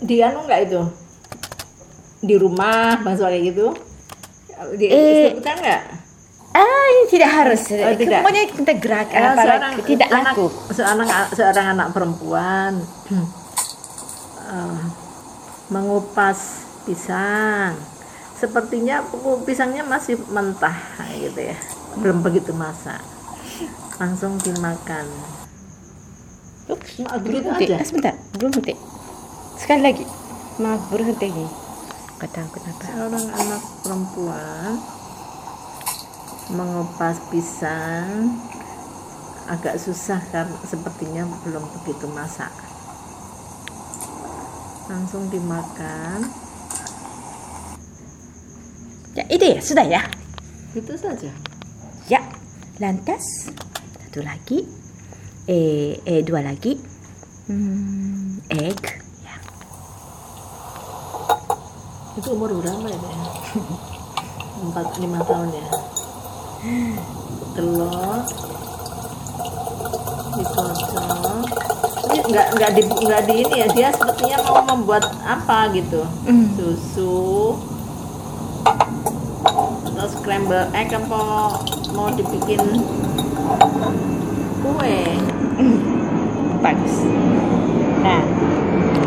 di anu nggak itu di rumah mahasiswa kayak gitu diikutkan nggak? Ini tidak harus. tidak. Pokoknya kita gerak tidak laku. Seorang anak perempuan mengupas pisang. Sepertinya pisangnya masih mentah gitu ya. Belum begitu masak. Langsung dimakan. Belum aja. Sebentar, belum henti. Sekali lagi. Maaf, baru henti ini. Kata aku kenapa? Seorang anak perempuan mengupas pisang agak susah karena sepertinya belum begitu masak. Langsung dimakan. Ya, itu ya, sudah ya. Itu saja. Ya, lantas satu lagi, dua lagi, egg. Ya. Itu umur berapa ya? 4-5 tahun ya. Telur dikocok. Ini nggak di ini ya, dia sepertinya mau membuat apa gitu. Susu atau scramble egg apa mau dibikin kue. Bagus. Nah,